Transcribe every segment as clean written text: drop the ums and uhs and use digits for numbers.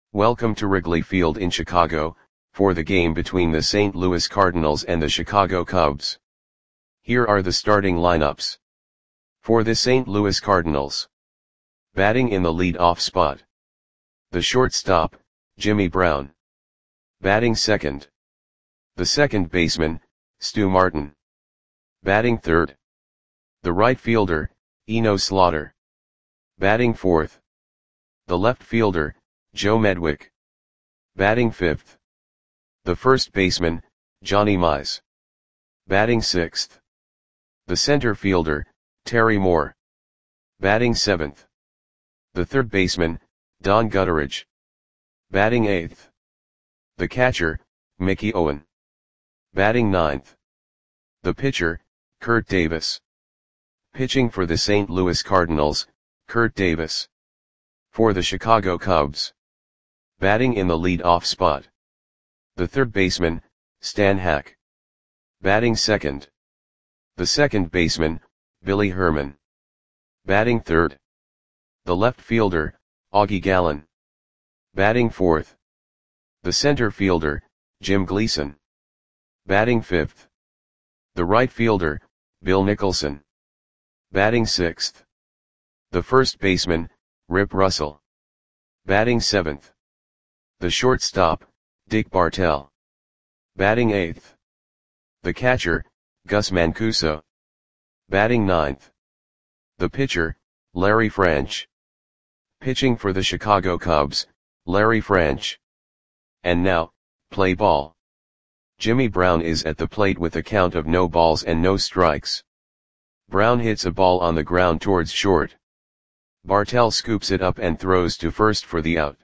Welcome to Wrigley Field in Chicago, for the game between the St. Louis Cardinals and the Chicago Cubs. Here are the starting lineups. For the St. Louis Cardinals. Batting in the lead-off spot. The shortstop, Jimmy Brown. Batting second. The second baseman, Stu Martin. Batting third. The right fielder, Eno Slaughter. Batting fourth. The left fielder, Joe Medwick. Batting fifth. The first baseman, Johnny Mize. Batting sixth. The center fielder, Terry Moore. Batting seventh. The third baseman, Don Gutteridge. Batting eighth. The catcher, Mickey Owen. Batting ninth. The pitcher, Kurt Davis. Pitching for the St. Louis Cardinals, Kurt Davis. For the Chicago Cubs. Batting in the lead-off spot. The third baseman, Stan Hack. Batting second. The second baseman, Billy Herman. Batting third. The left fielder, Augie Gallen. Batting fourth. The center fielder, Jim Gleason. Batting fifth. The right fielder, Bill Nicholson. Batting sixth. The first baseman, Rip Russell. Batting seventh. The shortstop, Dick Bartell. Batting eighth. The catcher, Gus Mancuso. Batting ninth. The pitcher, Larry French. Pitching for the Chicago Cubs, Larry French. And now, play ball. Jimmy Brown is at the plate with a count of no balls and no strikes. Brown hits a ball on the ground towards short. Bartell scoops it up and throws to first for the out.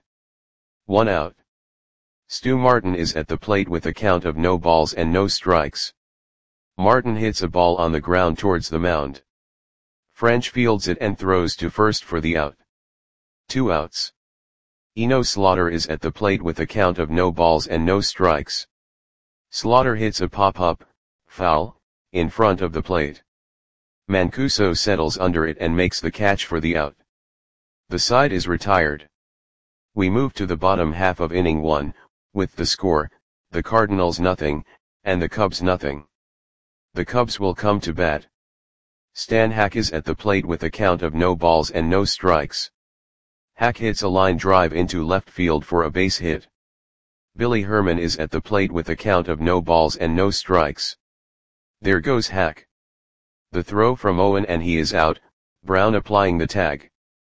1 out. Stu Martin is at the plate with a count of no balls and no strikes. Martin hits a ball on the ground towards the mound. French fields it and throws to first for the out. 2 outs. Eno Slaughter is at the plate with a count of no balls and no strikes. Slaughter hits a pop-up, foul, in front of the plate. Mancuso settles under it and makes the catch for the out. The side is retired. We move to the bottom half of inning 1, with the score, the Cardinals nothing, and the Cubs nothing. The Cubs will come to bat. Stan Hack is at the plate with a count of no balls and no strikes. Hack hits a line drive into left field for a base hit. Billy Herman is at the plate with a count of no balls and no strikes. There goes Hack. The throw from Owen and he is out, Brown applying the tag.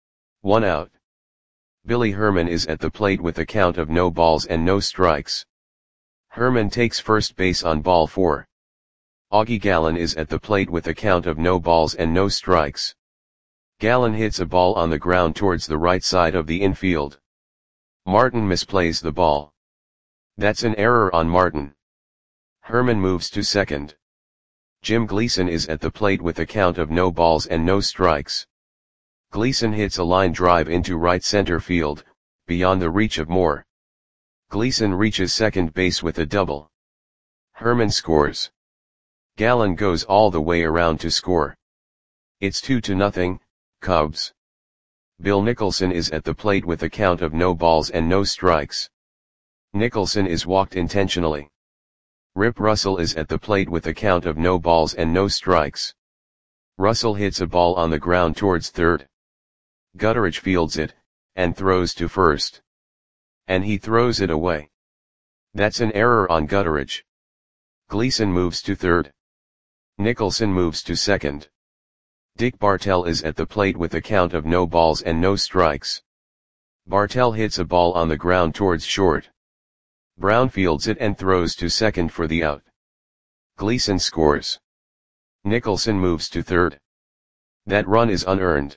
1 out. Billy Herman is at the plate with a count of no balls and no strikes. Herman takes first base on ball 4. Augie Gallen is at the plate with a count of no balls and no strikes. Gallen hits a ball on the ground towards the right side of the infield. Martin misplays the ball. That's an error on Martin. Herman moves to second. Jim Gleason is at the plate with a count of no balls and no strikes. Gleason hits a line drive into right center field, beyond the reach of Moore. Gleason reaches second base with a double. Herman scores. Gallen goes all the way around to score. It's 2-0, Cubs. Bill Nicholson is at the plate with a count of no balls and no strikes. Nicholson is walked intentionally. Rip Russell is at the plate with a count of no balls and no strikes. Russell hits a ball on the ground towards third. Gutteridge fields it, and throws to first. And he throws it away. That's an error on Gutteridge. Gleason moves to third. Nicholson moves to second. Dick Bartell is at the plate with a count of no balls and no strikes. Bartell hits a ball on the ground towards short. Brown fields it and throws to second for the out. Gleason scores. Nicholson moves to third. That run is unearned.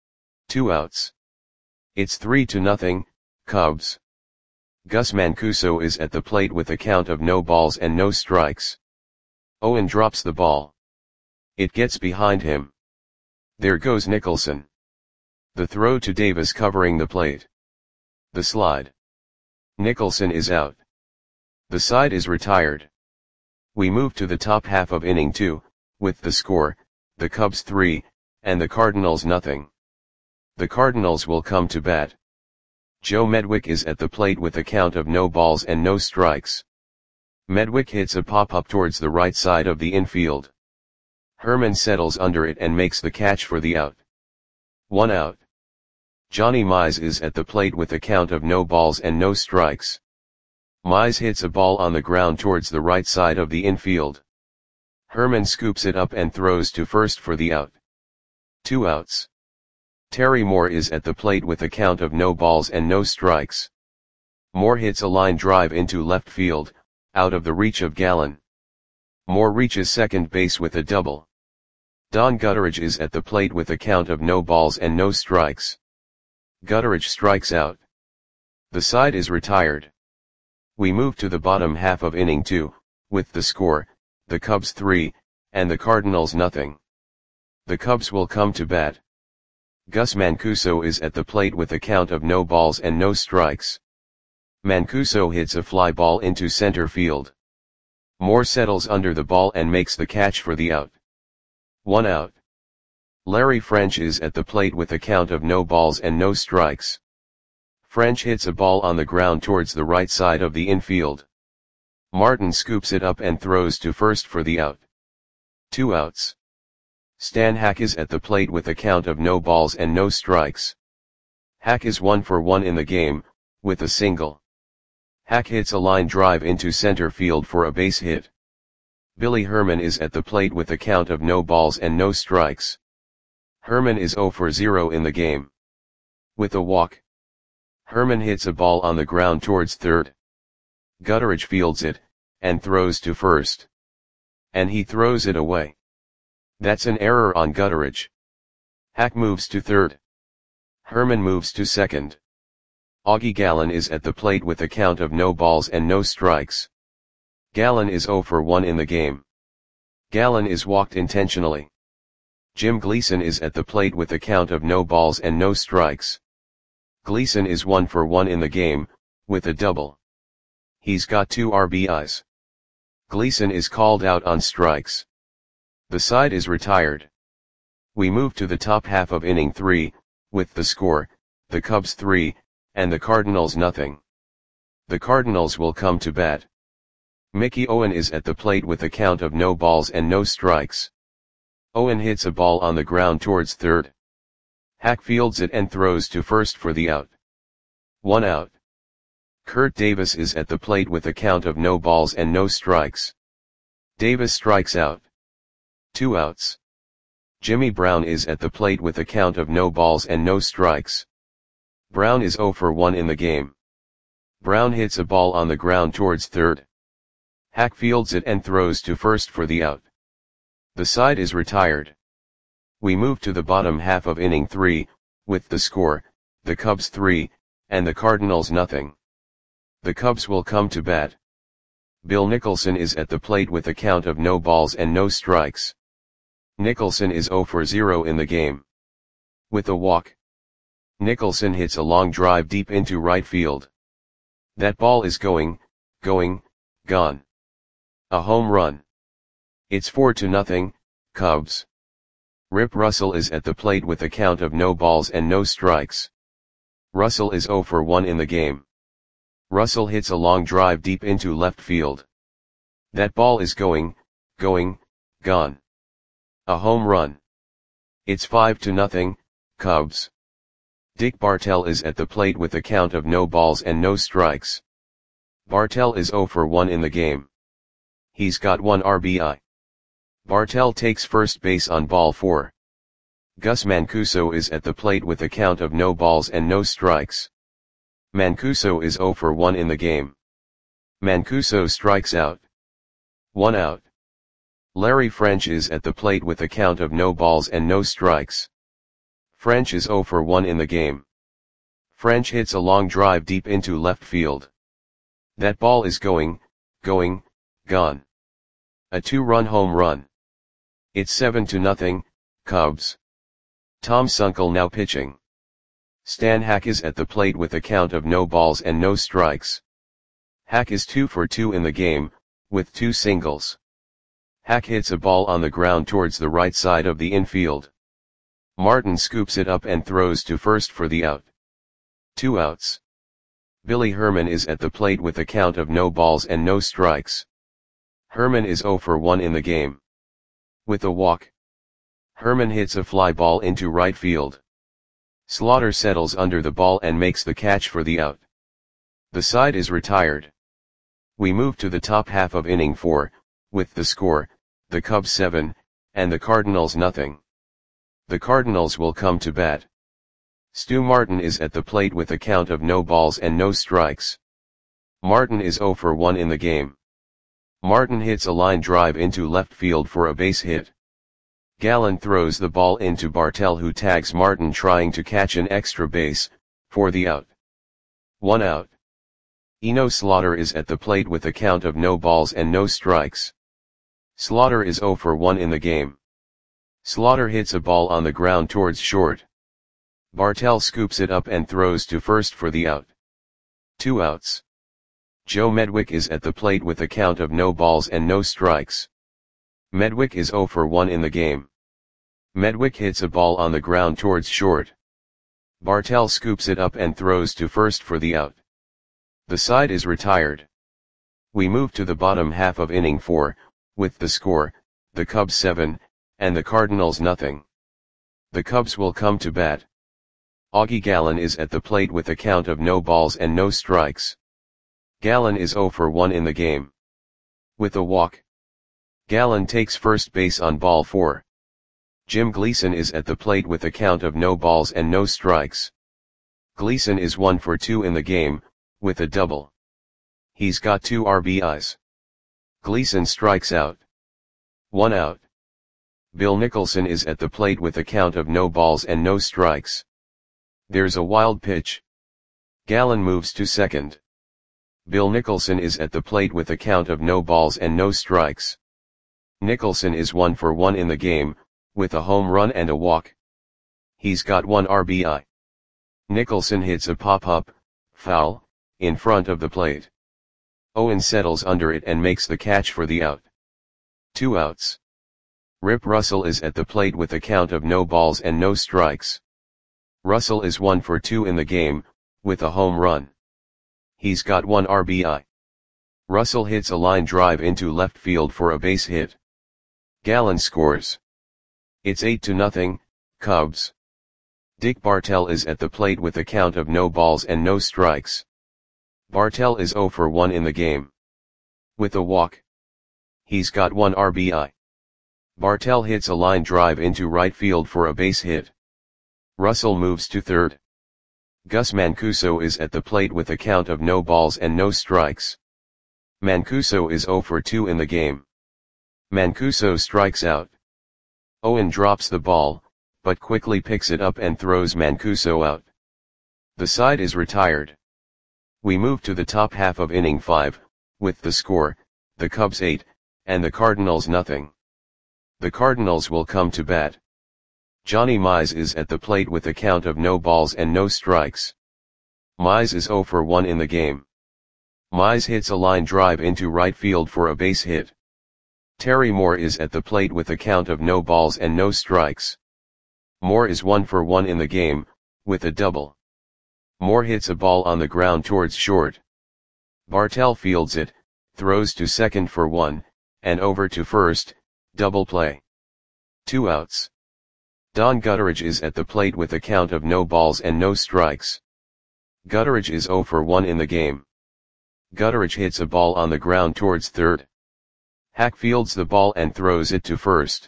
2 outs. It's 3-0, Cubs. Gus Mancuso is at the plate with a count of no balls and no strikes. Owen drops the ball. It gets behind him. There goes Nicholson. The throw to Davis covering the plate. The slide. Nicholson is out. The side is retired. We move to the top half of inning 2, with the score, the Cubs 3, and the Cardinals nothing. The Cardinals will come to bat. Joe Medwick is at the plate with a count of no balls and no strikes. Medwick hits a pop-up towards the right side of the infield. Herman settles under it and makes the catch for the out. 1 out. Johnny Mize is at the plate with a count of no balls and no strikes. Mize hits a ball on the ground towards the right side of the infield. Herman scoops it up and throws to first for the out. 2 outs. Terry Moore is at the plate with a count of no balls and no strikes. Moore hits a line drive into left field, out of the reach of Gallen. Moore reaches second base with a double. Don Gutteridge is at the plate with a count of no balls and no strikes. Gutteridge strikes out. The side is retired. We move to the bottom half of inning 2, with the score, the Cubs 3, and the Cardinals nothing. The Cubs will come to bat. Gus Mancuso is at the plate with a count of no balls and no strikes. Mancuso hits a fly ball into center field. Moore settles under the ball and makes the catch for the out. 1 out. Larry French is at the plate with a count of no balls and no strikes. French hits a ball on the ground towards the right side of the infield. Martin scoops it up and throws to first for the out. 2 outs. Stan Hack is at the plate with a count of no balls and no strikes. Hack is 1 for 1 in the game, with a single. Hack hits a line drive into center field for a base hit. Billy Herman is at the plate with a count of no balls and no strikes. Herman is 0 for 0 in the game. With a walk. Herman hits a ball on the ground towards third. Gutteridge fields it, and throws to first. And he throws it away. That's an error on Gutteridge. Hack moves to third. Herman moves to second. Augie Gallen is at the plate with a count of no balls and no strikes. Gallen is 0 for 1 in the game. Gallen is walked intentionally. Jim Gleason is at the plate with a count of no balls and no strikes. Gleason is 1 for 1 in the game, with a double. He's got 2 RBIs. Gleason is called out on strikes. The side is retired. We move to the top half of inning 3, with the score, the Cubs 3, and the Cardinals nothing. The Cardinals will come to bat. Mickey Owen is at the plate with a count of no balls and no strikes. Owen hits a ball on the ground towards third. Hack fields it and throws to first for the out. 1 out. Kurt Davis is at the plate with a count of no balls and no strikes. Davis strikes out. 2 outs. Jimmy Brown is at the plate with a count of no balls and no strikes. Brown is 0 for 1 in the game. Brown hits a ball on the ground towards third. Hack fields it and throws to first for the out. The side is retired. We move to the bottom half of inning 3, with the score, the Cubs 3, and the Cardinals nothing. The Cubs will come to bat. Bill Nicholson is at the plate with a count of no balls and no strikes. Nicholson is 0 for 0 in the game. With a walk. Nicholson hits a long drive deep into right field. That ball is gone. A home run. It's 4-0, Cubs. Rip Russell is at the plate with a count of no balls and no strikes. Russell is 0 for 1 in the game. Russell hits a long drive deep into left field. That ball is gone. A home run. It's 5-0, Cubs. Dick Bartell is at the plate with a count of no balls and no strikes. Bartell is 0 for 1 in the game. He's got 1 RBI. Bartell takes first base on ball 4. Gus Mancuso is at the plate with a count of no balls and no strikes. Mancuso is 0 for 1 in the game. Mancuso strikes out. 1 out. Larry French is at the plate with a count of no balls and no strikes. French is 0 for 1 in the game. French hits a long drive deep into left field. That ball is gone. A 2-run home run. It's 7-0, Cubs. Tom Sunkel now pitching. Stan Hack is at the plate with a count of no balls and no strikes. Hack is 2 for 2 in the game, with 2 singles. Hack hits a ball on the ground towards the right side of the infield. Martin scoops it up and throws to first for the out. 2 outs. Billy Herman is at the plate with a count of no balls and no strikes. Herman is 0 for 1 in the game. With a walk, Herman hits a fly ball into right field. Slaughter settles under the ball and makes the catch for the out. The side is retired. We move to the top half of inning 4, with the score, the Cubs 7, and the Cardinals nothing. The Cardinals will come to bat. Stu Martin is at the plate with a count of no balls and no strikes. Martin is 0 for 1 in the game. Martin hits a line drive into left field for a base hit. Gallen throws the ball into Bartell, who tags Martin trying to catch an extra base, for the out. 1 out. Eno Slaughter is at the plate with a count of no balls and no strikes. Slaughter is 0 for 1 in the game. Slaughter hits a ball on the ground towards short. Bartell scoops it up and throws to first for the out. 2 outs. Joe Medwick is at the plate with a count of no balls and no strikes. Medwick is 0 for 1 in the game. Medwick hits a ball on the ground towards short. Bartell scoops it up and throws to first for the out. The side is retired. We move to the bottom half of inning 4, with the score, the Cubs 7, and the Cardinals nothing. The Cubs will come to bat. Augie Gallen is at the plate with a count of no balls and no strikes. Gallen is 0 for 1 in the game. With a walk, Gallen takes first base on ball 4. Jim Gleason is at the plate with a count of no balls and no strikes. Gleason is 1 for 2 in the game, with a double. He's got 2 RBIs. Gleason strikes out. 1 out. Bill Nicholson is at the plate with a count of no balls and no strikes. There's a wild pitch. Gallen moves to second. Bill Nicholson is at the plate with a count of no balls and no strikes. Nicholson is 1 for 1 in the game, with a home run and a walk. He's got 1 RBI. Nicholson hits a pop-up, foul, in front of the plate. Owen settles under it and makes the catch for the out. 2 outs. Rip Russell is at the plate with a count of no balls and no strikes. Russell is 1 for 2 in the game, with a home run. He's got 1 RBI. Russell hits a line drive into left field for a base hit. Gallen scores. It's 8-0, Cubs. Dick Bartell is at the plate with a count of no balls and no strikes. Bartell is 0 for 1 in the game. With a walk, he's got 1 RBI. Bartell hits a line drive into right field for a base hit. Russell moves to third. Gus Mancuso is at the plate with a count of no balls and no strikes. Mancuso is 0 for 2 in the game. Mancuso strikes out. Owen drops the ball, but quickly picks it up and throws Mancuso out. The side is retired. We move to the top half of inning 5, with the score, the Cubs 8, and the Cardinals nothing. The Cardinals will come to bat. Johnny Mize is at the plate with a count of no balls and no strikes. Mize is 0 for 1 in the game. Mize hits a line drive into right field for a base hit. Terry Moore is at the plate with a count of no balls and no strikes. Moore is 1 for 1 in the game, with a double. Moore hits a ball on the ground towards short. Bartell fields it, throws to second for 1, and over to first, double play. 2 outs. Don Gutteridge is at the plate with a count of no balls and no strikes. Gutteridge is 0 for 1 in the game. Gutteridge hits a ball on the ground towards third. Hack fields the ball and throws it to first.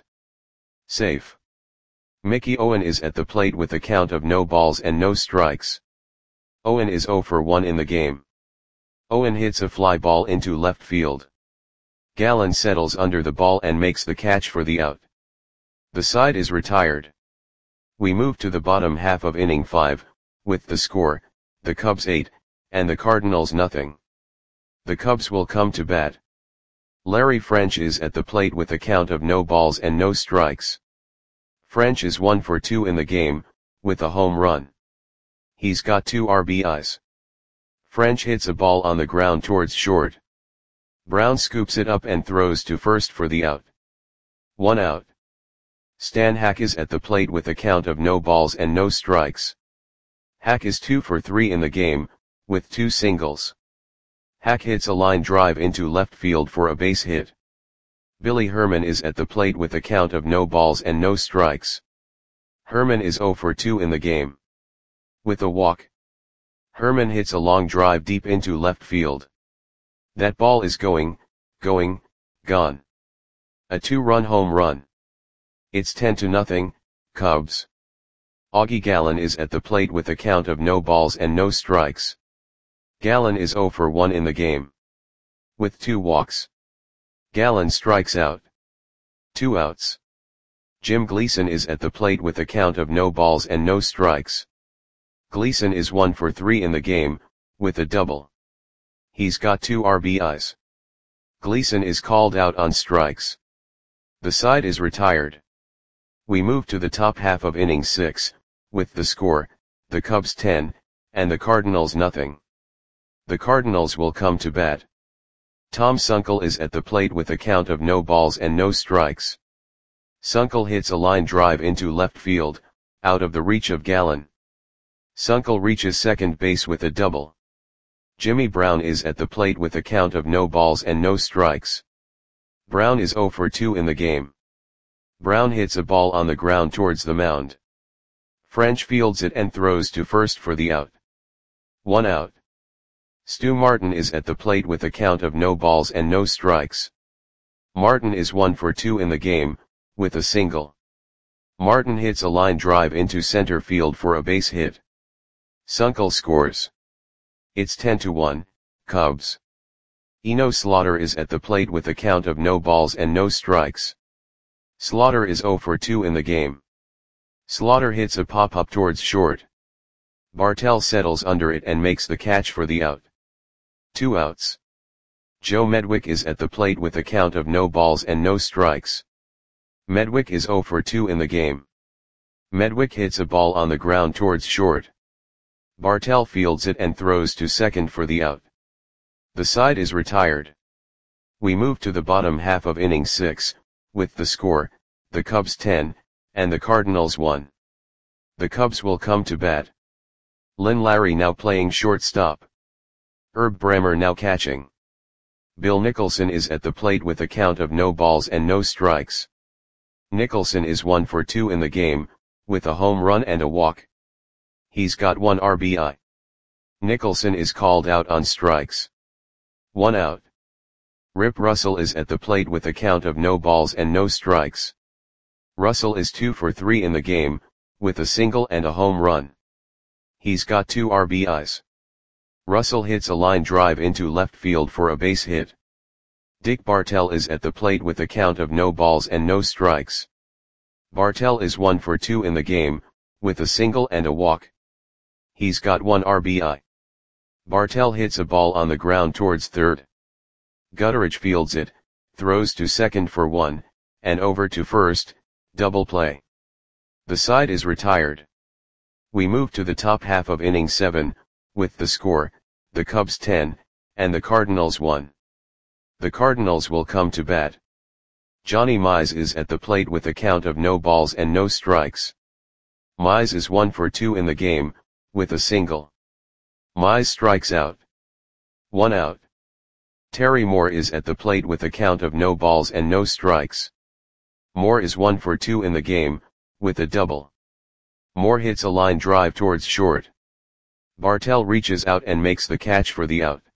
Safe. Mickey Owen is at the plate with a count of no balls and no strikes. Owen is 0 for 1 in the game. Owen hits a fly ball into left field. Gallen settles under the ball and makes the catch for the out. The side is retired. We move to the bottom half of inning 5, with the score, the Cubs 8, and the Cardinals nothing. The Cubs will come to bat. Larry French is at the plate with a count of no balls and no strikes. French is 1 for 2 in the game, with a home run. He's got 2 RBIs. French hits a ball on the ground towards short. Brown scoops it up and throws to first for the out. 1 out. Stan Hack is at the plate with a count of no balls and no strikes. Hack is 2 for 3 in the game, with 2 singles. Hack hits a line drive into left field for a base hit. Billy Herman is at the plate with a count of no balls and no strikes. Herman is 0 for 2 in the game. With a walk, Herman hits a long drive deep into left field. That ball is gone. A 2-run home run. It's 10-0, Cubs. Augie Gallen is at the plate with a count of no balls and no strikes. Gallen is 0 for 1 in the game. With 2 walks, Gallen strikes out. 2 outs. Jim Gleason is at the plate with a count of no balls and no strikes. Gleason is 1 for 3 in the game, with a double. He's got 2 RBIs. Gleason is called out on strikes. The side is retired. We move to the top half of inning 6, with the score, the Cubs 10, and the Cardinals nothing. The Cardinals will come to bat. Tom Sunkel is at the plate with a count of no balls and no strikes. Sunkel hits a line drive into left field, out of the reach of Gallen. Sunkel reaches second base with a double. Jimmy Brown is at the plate with a count of no balls and no strikes. Brown is 0 for 2 in the game. Brown hits a ball on the ground towards the mound. French fields it and throws to first for the out. 1 out. Stu Martin is at the plate with a count of no balls and no strikes. Martin is 1 for 2 in the game, with a single. Martin hits a line drive into center field for a base hit. Sunkel scores. It's 10-1, Cubs. Eno Slaughter is at the plate with a count of no balls and no strikes. Slaughter is 0 for 2 in the game. Slaughter hits a pop-up towards short. Bartell settles under it and makes the catch for the out. 2 outs. Joe Medwick is at the plate with a count of no balls and no strikes. Medwick is 0 for 2 in the game. Medwick hits a ball on the ground towards short. Bartell fields it and throws to second for the out. The side is retired. We move to the bottom half of inning 6, with the score, the Cubs 10, and the Cardinals 1. The Cubs will come to bat. Lynn Larry now playing shortstop. Herb Bremer now catching. Bill Nicholson is at the plate with a count of no balls and no strikes. Nicholson is 1 for 2 in the game, with a home run and a walk. He's got 1 RBI. Nicholson is called out on strikes. 1 out. Rip Russell is at the plate with a count of no balls and no strikes. Russell is 2 for 3 in the game, with a single and a home run. He's got 2 RBIs. Russell hits a line drive into left field for a base hit. Dick Bartell is at the plate with a count of no balls and no strikes. Bartell is 1 for 2 in the game, with a single and a walk. He's got 1 RBI. Bartell hits a ball on the ground towards third. Gutteridge fields it, throws to second for 1, and over to first, double play. The side is retired. We move to the top half of inning 7, with the score, the Cubs 10, and the Cardinals 1. The Cardinals will come to bat. Johnny Mize is at the plate with a count of no balls and no strikes. Mize is 1 for 2 in the game, with a single. Mize strikes out. 1 out. Terry Moore is at the plate with a count of no balls and no strikes. Moore is 1 for 2 in the game, with a double. Moore hits a line drive towards short. Bartell reaches out and makes the catch for the out.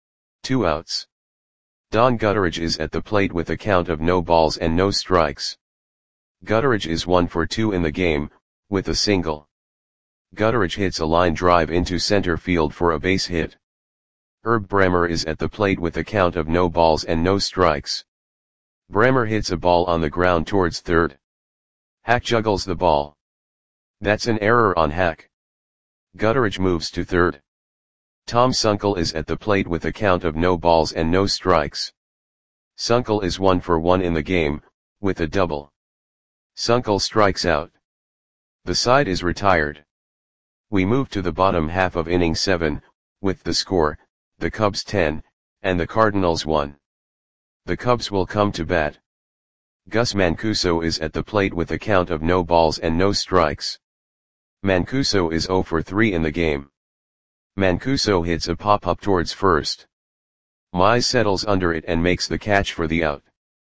2 outs. Don Gutteridge is at the plate with a count of no balls and no strikes. Gutteridge is 1 for 2 in the game, with a single. Gutteridge hits a line drive into center field for a base hit. Herb Bremer is at the plate with a count of no balls and no strikes. Bremer hits a ball on the ground towards third. Hack juggles the ball. That's an error on Hack. Gutteridge moves to third. Tom Sunkel is at the plate with a count of no balls and no strikes. Sunkel is 1 for 1 in the game, with a double. Sunkel strikes out. The side is retired. We move to the bottom half of inning 7, with the score, the Cubs 10, and the Cardinals 1. The Cubs will come to bat. Gus Mancuso is at the plate with a count of no balls and no strikes. Mancuso is 0 for 3 in the game. Mancuso hits a pop-up towards first. Mize settles under it and makes the catch for the out.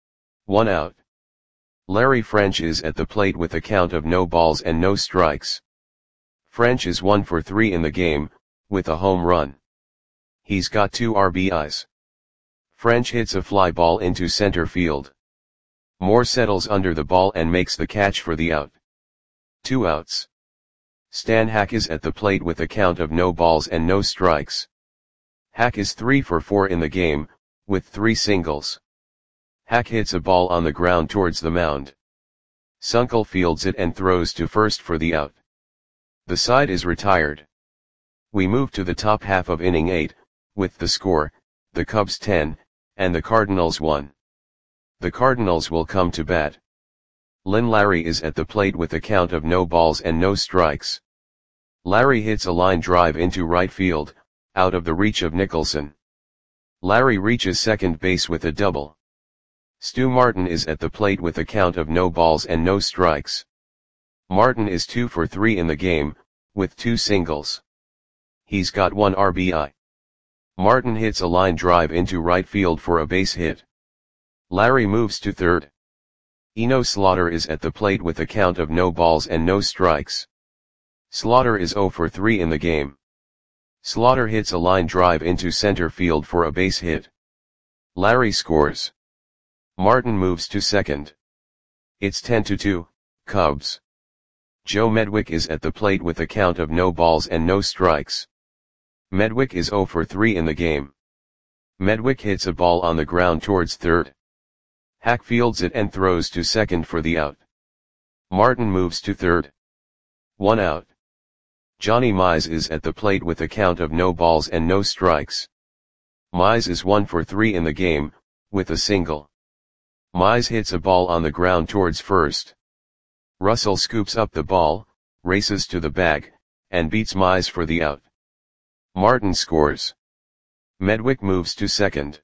1 out. Larry French is at the plate with a count of no balls and no strikes. French is 1 for 3 in the game, with a home run. He's got 2 RBIs. French hits a fly ball into center field. Moore settles under the ball and makes the catch for the out. 2 outs. Stan Hack is at the plate with a count of no balls and no strikes. Hack is 3 for 4 in the game, with 3 singles. Hack hits a ball on the ground towards the mound. Sunkel fields it and throws to first for the out. The side is retired. We move to the top half of inning 8, with the score, the Cubs 10, and the Cardinals 1. The Cardinals will come to bat. Lynn Larry is at the plate with a count of no balls and no strikes. Larry hits a line drive into right field, out of the reach of Nicholson. Larry reaches second base with a double. Stu Martin is at the plate with a count of no balls and no strikes. Martin is 2 for 3 in the game, with 2 singles. He's got 1 RBI. Martin hits a line drive into right field for a base hit. Larry moves to third. Eno Slaughter is at the plate with a count of no balls and no strikes. Slaughter is 0 for 3 in the game. Slaughter hits a line drive into center field for a base hit. Larry scores. Martin moves to second. It's 10-2, Cubs. Joe Medwick is at the plate with a count of no balls and no strikes. Medwick is 0 for 3 in the game. Medwick hits a ball on the ground towards third. Hack fields it and throws to second for the out. Martin moves to third. 1 out. Johnny Mize is at the plate with a count of no balls and no strikes. Mize is 1 for 3 in the game, with a single. Mize hits a ball on the ground towards first. Russell scoops up the ball, races to the bag, and beats Mize for the out. Martin scores. Medwick moves to second.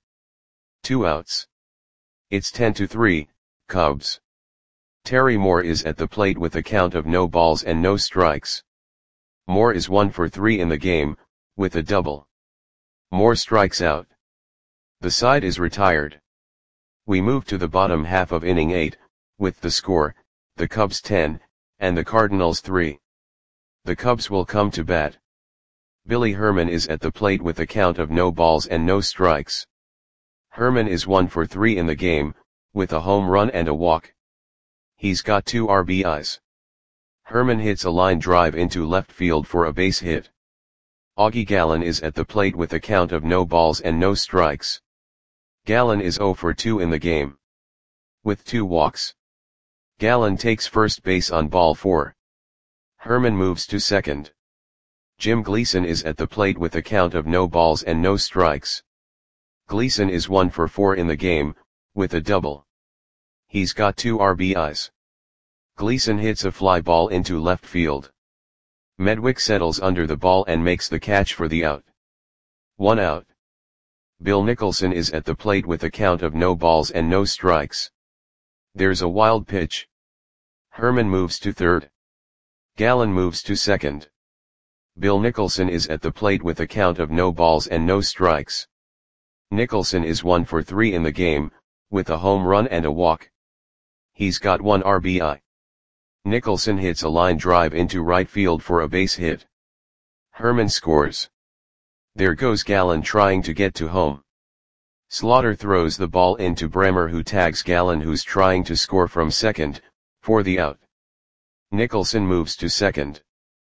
2 outs. It's 10-3, Cubs. Terry Moore is at the plate with a count of no balls and no strikes. Moore is 1 for 3 in the game, with a double. Moore strikes out. The side is retired. We move to the bottom half of inning 8, with the score, the Cubs 10, and the Cardinals 3. The Cubs will come to bat. Billy Herman is at the plate with a count of no balls and no strikes. Herman is 1 for 3 in the game, with a home run and a walk. He's got 2 RBIs. Herman hits a line drive into left field for a base hit. Augie Gallen is at the plate with a count of no balls and no strikes. Gallen is 0 for 2 in the game. With 2 walks. Gallen takes first base on ball 4. Herman moves to second. Jim Gleason is at the plate with a count of no balls and no strikes. Gleason is 1 for 4 in the game, with a double. He's got 2 RBIs. Gleason hits a fly ball into left field. Medwick settles under the ball and makes the catch for the out. 1 out. Bill Nicholson is at the plate with a count of no balls and no strikes. There's a wild pitch. Herman moves to third. Gallen moves to second. Bill Nicholson is at the plate with a count of no balls and no strikes. Nicholson is 1 for 3 in the game, with a home run and a walk. He's got 1 RBI. Nicholson hits a line drive into right field for a base hit. Herman scores. There goes Gallen trying to get to home. Slaughter throws the ball into Bremer, who tags Gallen, who's trying to score from second, for the out. Nicholson moves to second.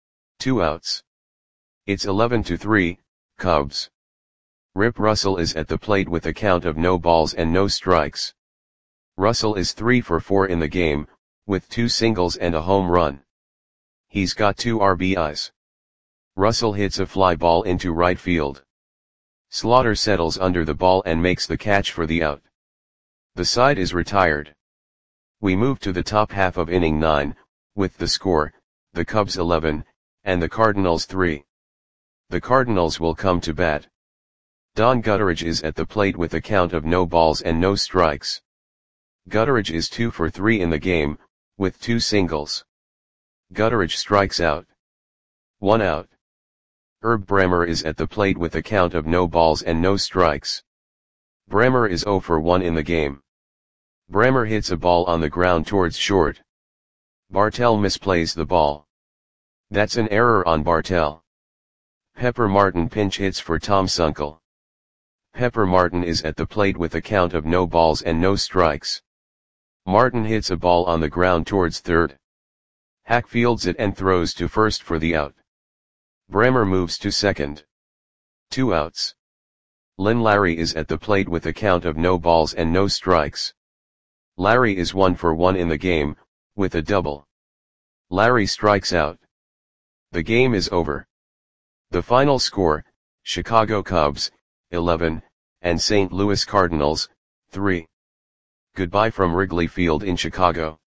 2 outs. It's 11-3, Cubs. Rip Russell is at the plate with a count of no balls and no strikes. Russell is 3 for 4 in the game, with 2 singles and a home run. He's got 2 RBIs. Russell hits a fly ball into right field. Slaughter settles under the ball and makes the catch for the out. The side is retired. We move to the top half of inning 9, with the score, the Cubs 11, and the Cardinals 3. The Cardinals will come to bat. Don Gutteridge is at the plate with a count of no balls and no strikes. Gutteridge is 2 for 3 in the game, with 2 singles. Gutteridge strikes out. 1 out. Herb Brammer is at the plate with a count of no balls and no strikes. Brammer is 0 for 1 in the game. Brammer hits a ball on the ground towards short. Bartel misplays the ball. That's an error on Bartel. Pepper Martin pinch hits for Tom Sunkel. Pepper Martin is at the plate with a count of no balls and no strikes. Martin hits a ball on the ground towards third. Hack fields it and throws to first for the out. Brammer moves to second. 2 outs. Lynn Larry is at the plate with a count of no balls and no strikes. Larry is 1 for 1 in the game, with a double. Larry strikes out. The game is over. The final score, Chicago Cubs, 11, and St. Louis Cardinals, 3. Goodbye from Wrigley Field in Chicago.